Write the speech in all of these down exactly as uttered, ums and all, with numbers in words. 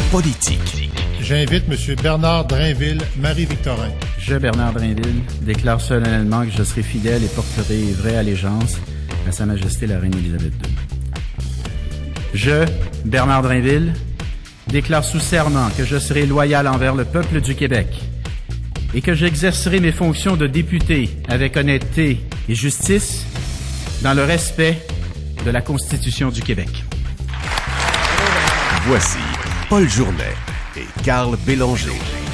politique. J'invite M. Bernard Drainville, Marie-Victorin. Je, Bernard Drainville, déclare solennellement que je serai fidèle et porterai vraie allégeance à Sa Majesté la Reine Élisabeth deux. Je, Bernard Drainville, déclare sous serment que je serai loyal envers le peuple du Québec et que j'exercerai mes fonctions de député avec honnêteté et justice dans le respect de la Constitution du Québec. Voici Paul Journet et Carl Bélanger.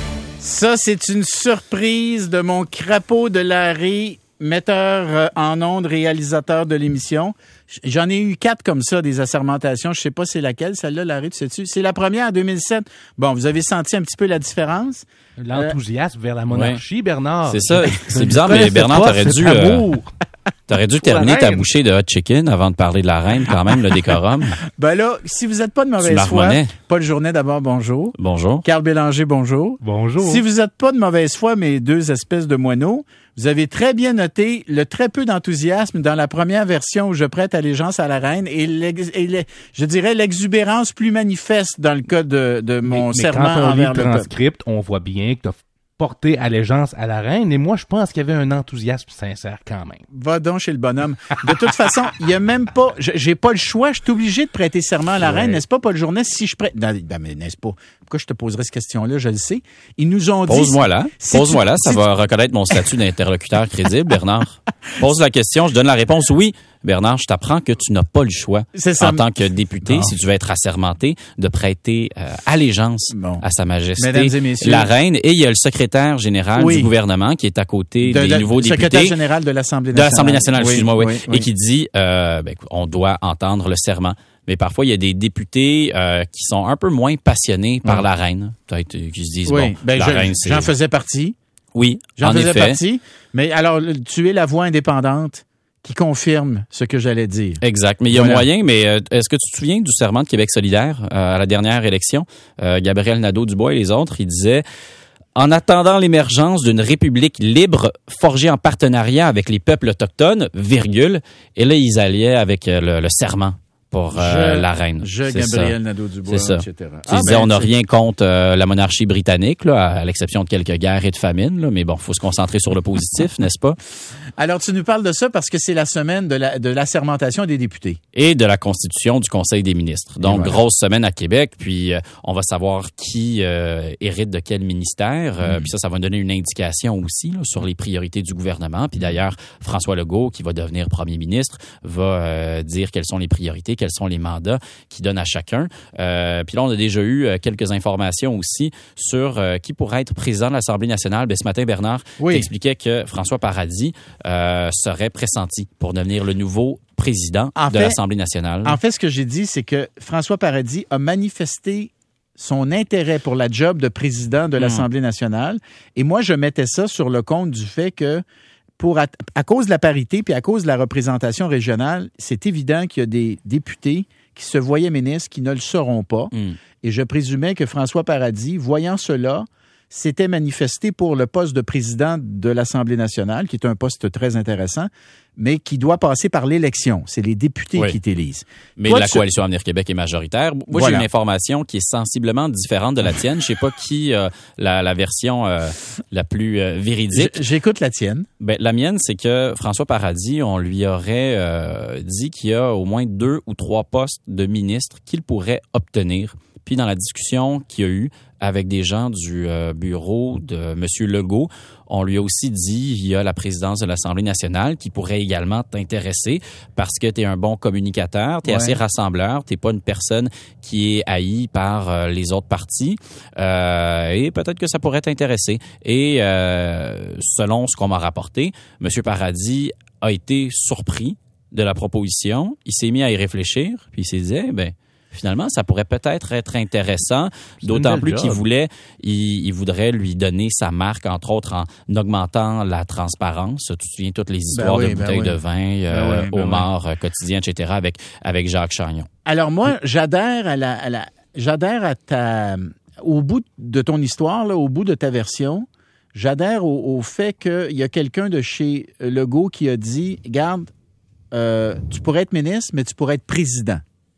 Ça, c'est une surprise de mon crapaud de Larry, metteur en ondes, réalisateur de l'émission. J'en ai eu quatre comme ça, des assermentations. Je sais pas c'est laquelle, celle-là, Larry, tu sais-tu? C'est la première en deux mille sept. Bon, vous avez senti un petit peu la différence? L'enthousiasme euh, vers la monarchie, ouais. Bernard. C'est ça. C'est bizarre, mais Bernard, t'aurais dû... Euh, T'aurais dû terminer ta bouchée de hot chicken avant de parler de la reine, quand même, le décorum. Ben là, si vous n'êtes pas de mauvaise foi, Paul Journet d'abord, bonjour. Bonjour. Carl Bélanger, bonjour. Bonjour. Si vous n'êtes pas de mauvaise foi, mes deux espèces de moineaux, vous avez très bien noté le très peu d'enthousiasme dans la première version où je prête allégeance à la reine et, et les, je dirais l'exubérance plus manifeste dans le cas de, de mon mais, serment mais quand on envers lit le le transcript, on voit bien que tu as porter allégeance à la reine, et moi, je pense qu'il y avait un enthousiasme sincère quand même. Va donc chez le bonhomme. De toute façon, il y a même pas, j'ai pas le choix, je suis obligé de prêter serment à la ouais. reine, n'est-ce pas, Paul Journet, si je prête, non, ben, mais n'est-ce pas? Pourquoi je te poserais cette question-là, je le sais. Ils nous ont dit... Pose-moi là, si pose-moi tu, là, ça si va tu... reconnaître mon statut d'interlocuteur crédible, Bernard. Pose la question, je donne la réponse, oui. Bernard, je t'apprends que tu n'as pas le choix, en tant que député, non. si tu veux être assermenté, de prêter euh, allégeance bon. à Sa Majesté, la reine. Et il y a le secrétaire général oui. du gouvernement qui est à côté de, des de, nouveaux députés. Le secrétaire général de l'Assemblée nationale. De l'Assemblée nationale, oui, excuse-moi, oui. oui, oui. Et qui dit, euh, ben, on doit entendre le serment. Mais parfois, il y a des députés euh, qui sont un peu moins passionnés par oui. la reine. Peut-être qui se disent, oui. bon, ben, la je, reine, c'est... J'en faisais partie. Oui, J'en en faisais effet. partie. Mais alors, tu es la voix indépendante qui confirme ce que j'allais dire. Exact. Mais il y a voilà. moyen, mais euh, est-ce que tu te souviens du serment de Québec solidaire euh, à la dernière élection? Euh, Gabriel Nadeau-Dubois et les autres, ils disaient « En attendant l'émergence d'une république libre forgée en partenariat avec les peuples autochtones, virgule, et là, ils allaient avec euh, le, le serment. Pour euh, je, la reine. Je, Gabriel Nadeau-Dubois, et cetera. Qui ah, disait, ben, on n'a rien contre euh, la monarchie britannique, là, à l'exception de quelques guerres et de famines, là, mais bon, il faut se concentrer sur le positif, n'est-ce pas? Alors, tu nous parles de ça parce que c'est la semaine de, la, de l'assermentation des députés. Et de la constitution du Conseil des ministres. Donc, voilà. grosse semaine à Québec, puis euh, on va savoir qui euh, hérite de quel ministère, euh, mm. puis ça, ça va donner une indication aussi là, sur les priorités du gouvernement. Puis d'ailleurs, François Legault, qui va devenir premier ministre, va euh, dire quelles sont les priorités, quels sont les mandats qu'il donne à chacun. Euh, puis là, on a déjà eu euh, quelques informations aussi sur euh, qui pourrait être président de l'Assemblée nationale. Ben, ce matin, Bernard oui. expliquait que François Paradis euh, serait pressenti pour devenir le nouveau président en de fait, l'Assemblée nationale. En fait, ce que j'ai dit, c'est que François Paradis a manifesté son intérêt pour la job de président de l'Assemblée mmh. nationale. Et moi, je mettais ça sur le compte du fait que Pour à, à cause de la parité puis à cause de la représentation régionale, c'est évident qu'il y a des députés qui se voyaient ministres qui ne le seront pas. Mm. Et je présumais que François Paradis, voyant cela, s'était manifesté pour le poste de président de l'Assemblée nationale, qui est un poste très intéressant, mais qui doit passer par l'élection. C'est les députés oui. qui t'élisent. Mais Toi, la tu... Coalition Avenir Québec est majoritaire. Moi, voilà. j'ai une information qui est sensiblement différente de la tienne. Je sais pas qui euh, la, la version euh, la plus euh, véridique. J'écoute la tienne. Ben, la mienne, c'est que François Paradis, on lui aurait euh, dit qu'il y a au moins deux ou trois postes de ministre qu'il pourrait obtenir. Puis dans la discussion qu'il y a eu avec des gens du euh, bureau de M. Legault, on lui a aussi dit il y a la présidence de l'Assemblée nationale qui pourrait également t'intéresser parce que tu es un bon communicateur, tu es ouais. assez rassembleur, tu n'es pas une personne qui est haïe par euh, les autres partis euh, et peut-être que ça pourrait t'intéresser. Et euh, selon ce qu'on m'a rapporté, M. Paradis a été surpris de la proposition, il s'est mis à y réfléchir, puis il s'est dit eh, ben finalement, ça pourrait peut-être être intéressant, c'est d'autant plus job. qu'il voulait, il, il voudrait lui donner sa marque, entre autres, en augmentant la transparence. Tu te souviens toutes les histoires ben oui, de bouteilles ben oui. de vin, euh, ben oui, ben homards oui. quotidiens, et cetera, avec, avec Jacques Chagnon. Alors moi, j'adhère à la, à la j'adhère à ta, au bout de ton histoire, là, au bout de ta version, j'adhère au, au fait qu'il y a quelqu'un de chez Legault qui a dit, regarde, euh, tu pourrais être ministre, mais tu pourrais être président.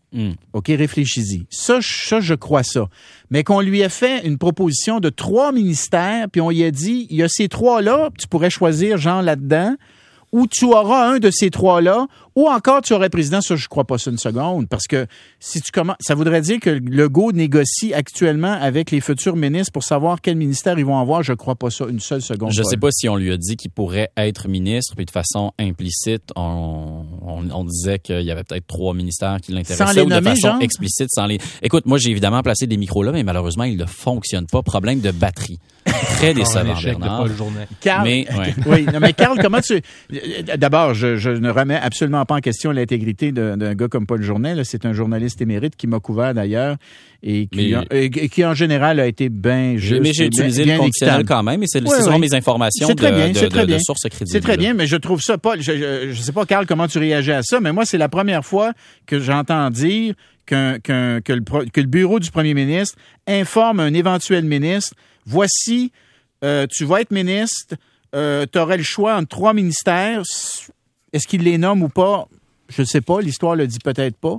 Mm. OK, réfléchis-y. Ça, ça, je crois ça. Mais qu'on lui ait fait une proposition de trois ministères, puis on lui a dit, il y a ces trois-là, tu pourrais choisir Jean là-dedans, ou tu auras un de ces trois-là, ou encore tu aurais président, ça, je crois pas ça une seconde, parce que si tu commences, ça voudrait dire que Legault négocie actuellement avec les futurs ministres pour savoir quel ministère ils vont avoir, je crois pas ça une seule seconde. Je Paul. sais pas si on lui a dit qu'il pourrait être ministre, puis de façon implicite, on, on, on disait qu'il y avait peut-être trois ministères qui l'intéressaient, sans les ou nommer, de façon genre? explicite, sans les... Écoute, moi, j'ai évidemment placé des micros là, mais malheureusement, ils ne fonctionnent pas. Problème de batterie. Très décevant, Bernard. De journée. Carl, Mais, ouais. oui, non, mais Carl, comment tu... D'abord, je, je ne remets absolument pas en question l'intégrité de, d'un gars comme Paul Journet. Là. C'est un journaliste émérite qui m'a couvert d'ailleurs et qui, mais, a, et qui en général, a été bien juste. Mais j'ai utilisé bien, le conditionnel quand même, et c'est, oui, ce sont oui. mes informations de, bien, de, de, de sources crédibles. C'est très bien, mais je trouve ça, Paul, je, je, je sais pas, Carl, comment tu réagis à ça, mais moi, c'est la première fois que j'entends dire qu'un, qu'un, que, le, que le bureau du premier ministre informe un éventuel ministre, voici... Euh, tu vas être ministre, euh, tu aurais le choix entre trois ministères. Est-ce qu'il les nomme ou pas? Je ne sais pas, l'histoire le dit peut-être pas.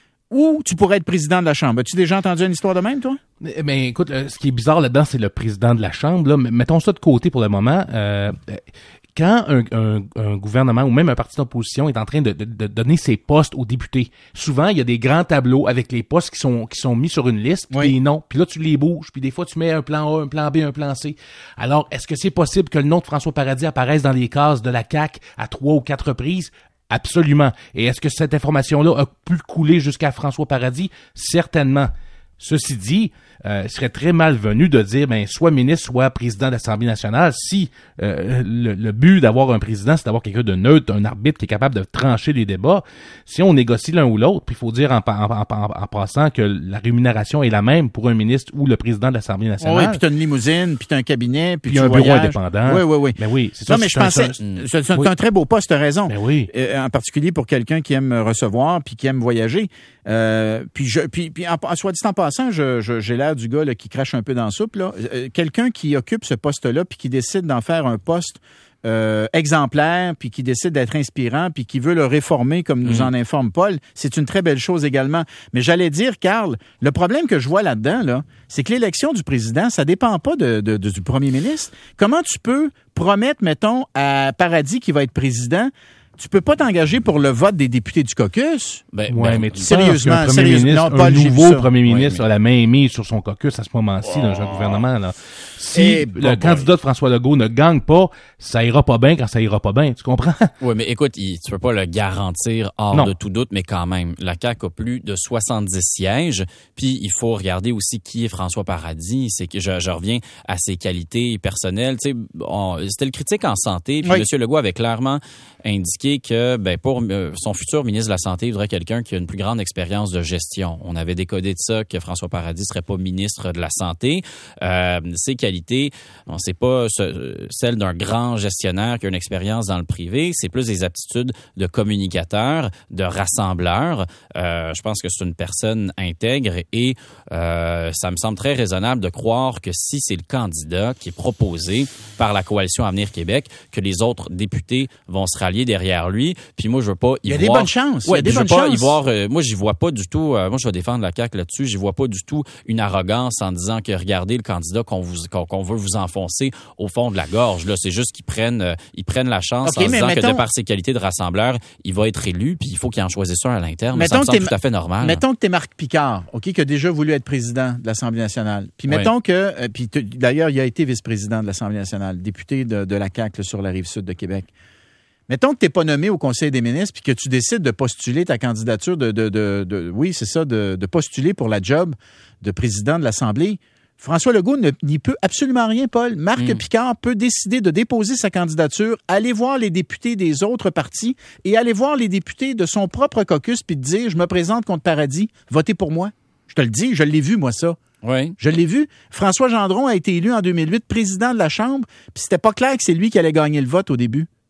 Ou tu pourrais être président de la Chambre. As-tu déjà entendu une histoire de même, toi? Mais, mais écoute, ce qui est bizarre là-dedans, c'est le président de la Chambre. Là. Mettons ça de côté pour le moment. Euh, quand un, un, un gouvernement ou même un parti d'opposition est en train de, de, de donner ses postes aux députés, souvent, il y a des grands tableaux avec les postes qui sont qui sont mis sur une liste, puis oui. des noms. Puis là, tu les bouges, puis des fois, tu mets un plan A, un plan B, un plan C. Alors, est-ce que c'est possible que le nom de François Paradis apparaisse dans les cases de la C A Q à trois ou quatre reprises? Absolument. Et est-ce que cette information-là a pu couler jusqu'à François Paradis? Certainement. Ceci dit, euh, il serait très malvenu de dire, ben, soit ministre, soit président de l'Assemblée nationale, si euh, le, le but d'avoir un président, c'est d'avoir quelqu'un de neutre, un arbitre qui est capable de trancher les débats. Si on négocie l'un ou l'autre, puis il faut dire en, en, en, en passant que la rémunération est la même pour un ministre ou le président de l'Assemblée nationale. Oui, puis tu as une limousine, puis tu as un cabinet, puis, puis tu un voyages. bureau indépendant. Oui, oui, oui. Mais oui, c'est non, ça. mais je pensais, c'est, c'est oui. un très beau poste, tu as raison. Mais oui. Euh, en particulier pour quelqu'un qui aime recevoir, puis qui aime voyager. Euh, puis, je, puis, puis en, soit dit en passant, je, je, j'ai l'air du gars là, qui crache un peu dans la soupe. Là. Euh, quelqu'un qui occupe ce poste-là puis qui décide d'en faire un poste euh, exemplaire puis qui décide d'être inspirant puis qui veut le réformer comme nous mmh. en informe Paul, c'est une très belle chose également. Mais j'allais dire, Carl, le problème que je vois là-dedans, là, c'est que l'élection du président, ça dépend pas de, de, de, du premier ministre. Comment tu peux promettre, mettons, à Paradis qui va être président... Tu peux pas t'engager pour le vote des députés du caucus. Ben, ouais, ben, mais tu sérieusement, penses qu'un premier sérieusement, ministre, non, Paul, un nouveau premier oui, ministre mais... a la main mise sur son caucus à ce moment-ci oh. dans un gouvernement. Là. Si Et le bon, candidat bon. de François Legault ne gagne pas, ça ira pas bien quand ça ira pas bien. Tu comprends? Oui, mais écoute, il, tu peux pas le garantir hors non. de tout doute, mais quand même, la C A Q a plus de soixante-dix sièges. Puis il faut regarder aussi qui est François Paradis. C'est que je, je reviens à ses qualités personnelles. Tu sais, on, c'était le critique en santé. Puis oui. M. Legault avait clairement indiqué que ben pour euh, son futur ministre de la Santé, il voudrait quelqu'un qui a une plus grande expérience de gestion. On avait décodé de ça que François Paradis serait pas ministre de la Santé. Euh, ses qualités, bon, c'est pas ce, celle d'un grand gestionnaire qui a une expérience dans le privé, c'est plus des aptitudes de communicateur, de rassembleur. Euh, je pense que c'est une personne intègre et euh, ça me semble très raisonnable de croire que si c'est le candidat qui est proposé par la coalition Avenir Québec, que les autres députés vont se rallier derrière lui. Puis moi, je veux pas y, il y a voir... des bonnes chances. Ouais, il y a des je veux bonnes pas chances. y voir... Euh, moi, j'y vois pas du tout... Euh, moi, je vais défendre la C A Q là-dessus. J'y vois pas du tout une arrogance en disant que regardez le candidat qu'on vous qu'on, qu'on veut vous enfoncer au fond de la gorge. Là, c'est juste qu'ils prennent euh, ils prennent la chance okay, en disant mettons... que de par ses qualités de rassembleur, il va être élu. Puis il faut qu'il en choisisse un à l'interne. Mais ça me semble tout à fait normal. Mettons que t'es Marc Picard, ok, qui a déjà voulu être président de l'Assemblée nationale. Puis mettons ouais. que... Euh, puis d'ailleurs, il a été vice-président de l'Assemblée nationale, député de, de la C A Q là, sur la Rive-Sud de Québec. Mettons que tu n'es pas nommé au Conseil des ministres puis que tu décides de postuler ta candidature, de, de, de, de oui, c'est ça, de, de postuler pour la job de président de l'Assemblée. François Legault ne, n'y peut absolument rien, Paul. Marc mmh. Picard peut décider de déposer sa candidature, aller voir les députés des autres partis et aller voir les députés de son propre caucus puis te dire « Je me présente contre Paradis, votez pour moi ». Je te le dis, je l'ai vu, moi, ça. Oui. Je l'ai vu. François Gendron a été élu en deux mille huit président de la Chambre puis c'était pas clair que c'est lui qui allait gagner le vote au début.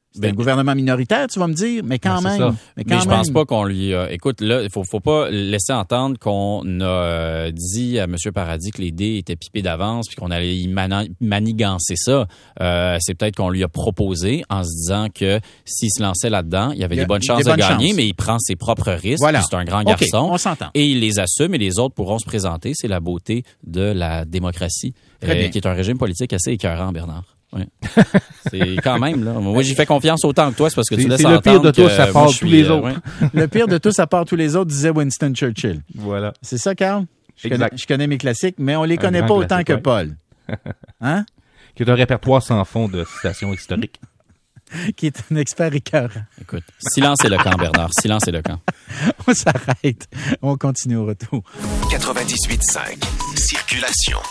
C'est Ben, un gouvernement minoritaire, tu vas me dire, mais quand Ben, c'est même. ça. Mais, quand Mais je même. pense pas qu'on lui a... Écoute, là, il faut, faut pas laisser entendre qu'on a euh, dit à M. Paradis que les dés étaient pipés d'avance puis qu'on allait y mana- manigancer ça. Euh, c'est peut-être qu'on lui a proposé en se disant que s'il se lançait là-dedans, il y avait Il y a des bonnes des chances bonnes de gagner, chances. mais il prend ses propres risques. Voilà. puis C'est un grand OK, garçon. on s'entend. Et il les assume et les autres pourront se présenter. C'est la beauté de la démocratie, Très bien. qui est un régime politique assez écœurant, Bernard. Oui. C'est quand même, là. Moi, j'y fais confiance autant que toi, c'est parce que C'est- tu laisses c'est le pire entendre de tous, que, à euh, part moi, je tous suis, les euh, autres. ouais. Le pire de tous, à part tous les autres, disait Winston Churchill. Voilà. C'est ça, Carl? Je connais, Exact. je connais mes classiques, mais on les Un connaît grand pas autant classique, que ouais. Paul. Hein? Qui est un répertoire sans fond de citations historiques. Qui est un expert écœurant. Écoute, silence et le camp, Bernard. Silence et le camp. On s'arrête. On continue au retour. quatre-vingt-dix-huit cinq. Circulation.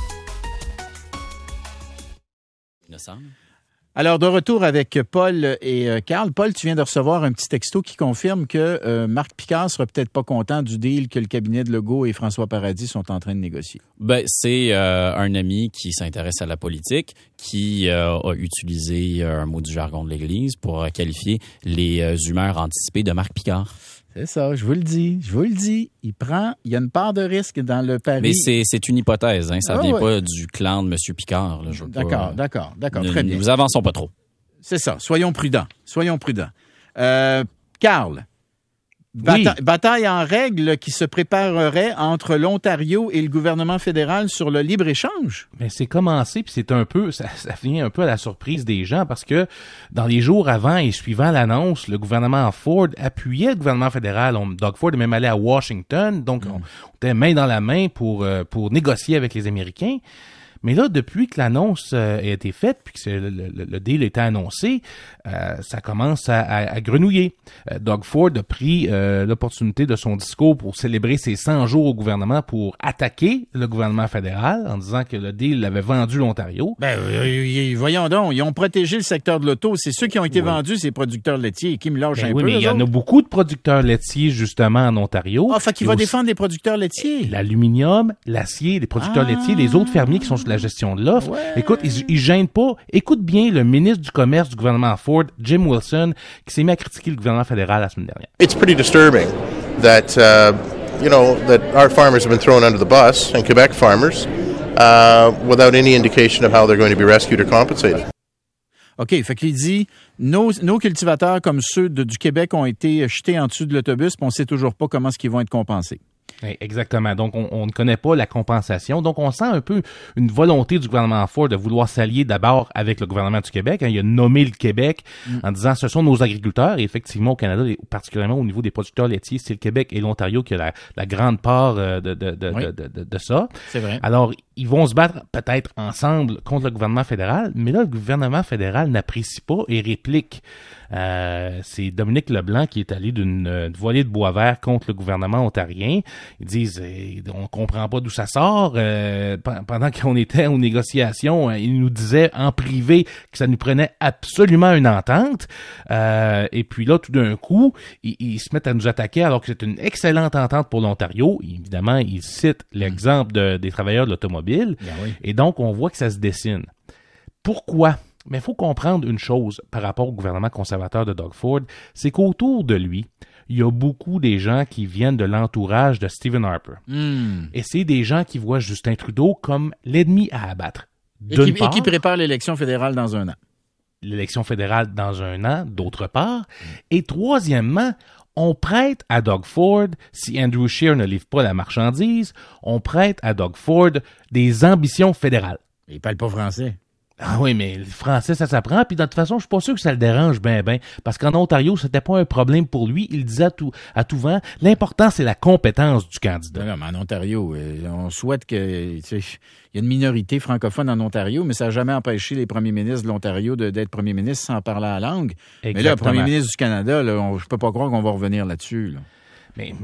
Innocent. Alors, de retour avec Paul et euh, Carl. Paul, tu viens de recevoir un petit texto qui confirme que euh, Marc Picard sera peut-être pas content du deal que le cabinet de Legault et François Paradis sont en train de négocier. Ben, c'est euh, un ami qui s'intéresse à la politique, qui euh, a utilisé euh, un mot du jargon de l'Église pour euh, qualifier les euh, humeurs anticipées de Marc Picard. C'est ça, je vous le dis, je vous le dis. Il prend, il y a une part de risque dans le pari. Mais c'est, c'est une hypothèse, hein. Ça Ah, vient ouais. pas du clan de M. Picard. Là. Je veux pas- D'accord, d'accord, d'accord, Ne- très bien. Nous avançons pas trop. C'est ça, soyons prudents, soyons prudents. Euh, Carl, bata- Oui. bataille en règle qui se préparerait entre l'Ontario et le gouvernement fédéral sur le libre-échange? Mais c'est commencé, puis c'est un peu, ça, ça vient un peu à la surprise des gens parce que dans les jours avant et suivant l'annonce, le gouvernement Ford appuyait le gouvernement fédéral. On, Doug Ford est même allé à Washington, donc on, on était main dans la main pour euh, pour négocier avec les Américains. Mais là, depuis que l'annonce euh, a été faite, puis que c'est, le, le, le deal a été annoncé, euh, ça commence à, à, à grenouiller. Euh, Doug Ford a pris euh, l'opportunité de son discours pour célébrer ses cent jours au gouvernement pour attaquer le gouvernement fédéral en disant que le deal avait vendu l'Ontario. Ben, euh, voyons donc, ils ont protégé le secteur de l'auto. C'est ceux qui ont été Oui. vendus, ces producteurs laitiers, qui me lâchent Ben un oui, peu. mais il y eux en a autres. beaucoup de producteurs laitiers, justement, en Ontario. Ah, fait qu'il Et va aussi défendre les producteurs laitiers. l'aluminium, l'acier, les producteurs Ah. laitiers, les autres fermiers qui sont sur la gestion de l'offre. Ouais. Écoute, ils, ils gênent pas. Écoute bien le ministre du Commerce du gouvernement Ford, Jim Wilson, qui s'est mis à critiquer le gouvernement fédéral la semaine dernière. It's pretty disturbing that, uh, you know, that our farmers have been thrown under the bus, and Quebec farmers, uh, without any indication of how they're going to be rescued or compensated. OK, fait qu'il dit, nos, nos cultivateurs comme ceux de- du Québec ont été jetés en dessous de l'autobus, puis on sait toujours pas comment est-ce qu'ils vont être compensés. Oui, exactement. Donc, on, on ne connaît pas la compensation. Donc, on sent un peu une volonté du gouvernement Ford de vouloir s'allier d'abord avec le gouvernement du Québec. Hein. Il a nommé le Québec mm. en disant ce sont nos agriculteurs. Et effectivement, au Canada, et particulièrement au niveau des producteurs laitiers, c'est le Québec et l'Ontario qui a la, la grande part euh, de, de, de, oui. de, de, de, de ça. C'est vrai. Alors, ils vont se battre peut-être ensemble contre le gouvernement fédéral, mais là, le gouvernement fédéral n'apprécie pas et réplique. Euh, c'est Dominique Leblanc qui est allé d'une euh, voilée de bois vert contre le gouvernement ontarien. Ils disent, eh, on comprend pas d'où ça sort. Euh, pendant qu'on était aux négociations, euh, ils nous disaient en privé que ça nous prenait absolument une entente. Euh, et puis là, tout d'un coup, ils, ils se mettent à nous attaquer alors que c'est une excellente entente pour l'Ontario. Évidemment, ils citent l'exemple de, des travailleurs de l'automobile. Bien oui. Et donc, on voit que ça se dessine. Pourquoi? Mais il faut comprendre une chose par rapport au gouvernement conservateur de Doug Ford, c'est qu'autour de lui, il y a beaucoup des gens qui viennent de l'entourage de Stephen Harper. Mm. Et c'est des gens qui voient Justin Trudeau comme l'ennemi à abattre. Et D'une qui, part, et qui prépare l'élection fédérale dans un an. l'élection fédérale dans un an, d'autre part. Et troisièmement, on prête à Doug Ford, si Andrew Scheer ne livre pas la marchandise, on prête à Doug Ford des ambitions fédérales. Il parle pas français. Ah oui, mais le français, ça s'apprend. Puis de toute façon, je suis pas sûr que ça le dérange ben ben. Parce qu'en Ontario, c'était pas un problème pour lui. Il disait à tout, à tout vent, l'important, c'est la compétence du candidat. Non, non, mais en Ontario, euh, on souhaite que... Tu sais, il y a une minorité francophone en Ontario, mais ça n'a jamais empêché les premiers ministres de l'Ontario de, d'être premiers ministres sans parler la langue. Exactement. Mais là, le premier ministre du Canada, là, on, je peux pas croire qu'on va revenir là-dessus. Là. Mais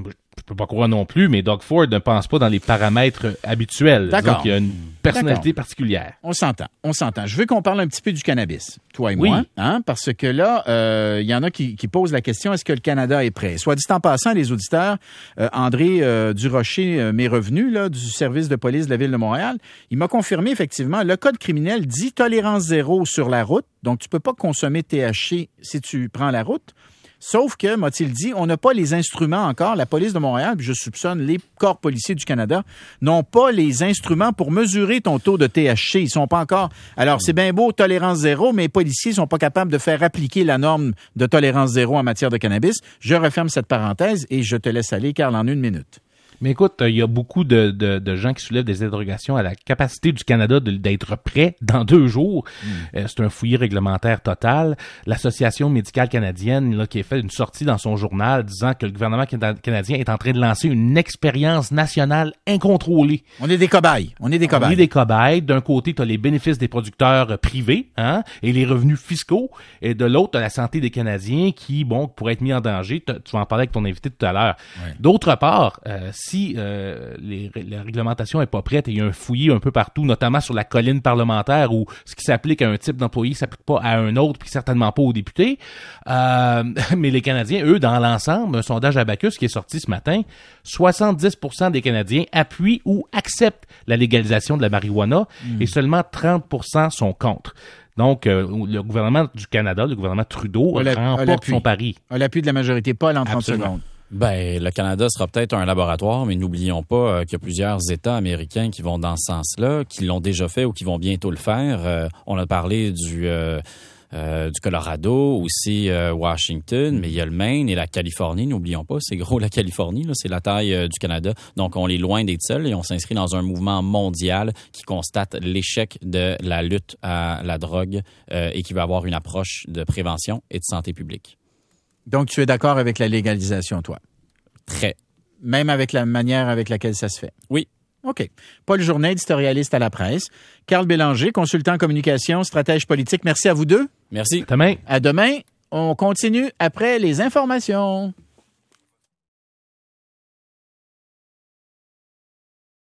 peux pas croire non plus, mais Doug Ford ne pense pas dans les paramètres habituels. D'accord. Donc, il y a une personnalité D'accord. particulière. On s'entend, on s'entend. Je veux qu'on parle un petit peu du cannabis, toi et Oui. moi, hein, parce que là, euh, il y en a qui, qui posent la question, est-ce que le Canada est prêt? Soit dit en passant, les auditeurs, euh, André euh, Durocher euh, m'est revenu là, du service de police de la Ville de Montréal. Il m'a confirmé, effectivement, le code criminel dit tolérance zéro sur la route, donc tu peux pas consommer T H C si tu prends la route. Sauf que, m'a-t-il dit, on n'a pas les instruments encore. La police de Montréal, puis je soupçonne les corps policiers du Canada, n'ont pas les instruments pour mesurer ton taux de T H C. Ils sont pas encore... Alors, c'est bien beau, tolérance zéro, mais les policiers sont pas capables de faire appliquer la norme de tolérance zéro en matière de cannabis. Je referme cette parenthèse et je te laisse aller, Carl, en une minute. Mais écoute, il y a beaucoup de, de, de gens qui soulèvent des interrogations à la capacité du Canada de, d'être prêt dans deux jours. Mm. Euh, c'est un fouillis réglementaire total. L'Association médicale canadienne, là, qui a fait une sortie dans son journal disant que le gouvernement canadien est en train de lancer une expérience nationale incontrôlée. On est des cobayes. On est des cobayes. On est des cobayes. D'un côté, tu as les bénéfices des producteurs privés, hein, et les revenus fiscaux. Et de l'autre, tu as la santé des Canadiens qui, bon, pourrait être mis en danger. Tu vas en parler avec ton invité tout à l'heure. Ouais. D'autre part, euh, si euh, les, la réglementation est pas prête et il y a un fouillis un peu partout, notamment sur la colline parlementaire où ce qui s'applique à un type d'employé s'applique pas à un autre puis certainement pas aux députés. Euh, mais les Canadiens, eux, dans l'ensemble, un sondage Abacus qui est sorti ce matin, soixante-dix pour cent des Canadiens appuient ou acceptent la légalisation de la marijuana mmh. et seulement trente pour cent sont contre. Donc, euh, le gouvernement du Canada, le gouvernement Trudeau, remporte son pari. À l'appui de la majorité, Paul, en trente Absolument. secondes. Ben, le Canada sera peut-être un laboratoire, mais n'oublions pas euh, qu'il y a plusieurs États américains qui vont dans ce sens-là, qui l'ont déjà fait ou qui vont bientôt le faire. Euh, on a parlé du euh, euh, du Colorado, aussi euh, Washington, mais il y a le Maine et la Californie. N'oublions pas, c'est gros la Californie, là, c'est la taille euh, du Canada. Donc, on est loin d'être seul et on s'inscrit dans un mouvement mondial qui constate l'échec de la lutte à la drogue euh, et qui va avoir une approche de prévention et de santé publique. Donc, tu es d'accord avec la légalisation, toi? Très. Même avec la manière avec laquelle ça se fait? Oui. OK. Paul Journet, éditorialiste à la presse. Carl Bélanger, consultant en communication, stratège politique. Merci à vous deux. Merci. Demain. À demain. On continue après les informations.